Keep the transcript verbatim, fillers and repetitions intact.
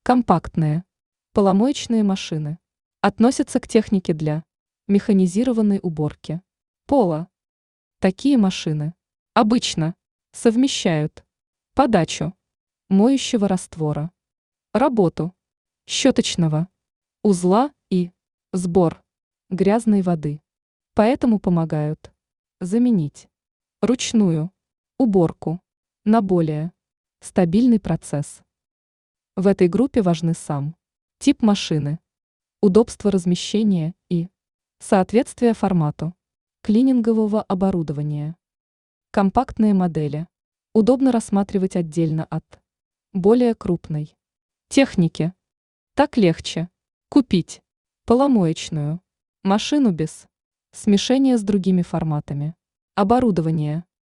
Компактные поломоечные машины относятся к технике для механизированной уборки пола. Такие машины обычно совмещают подачу моющего раствора, работу щеточного узла и сбор грязной воды, поэтому помогают заменить ручную уборку на более стабильный процесс. В этой группе важны сам тип машины, удобство размещения и соответствие формату клинингового оборудования. Компактные модели удобно рассматривать отдельно от более крупной техники. Так легче купить поломоечную машину без смешения с другими форматами оборудования.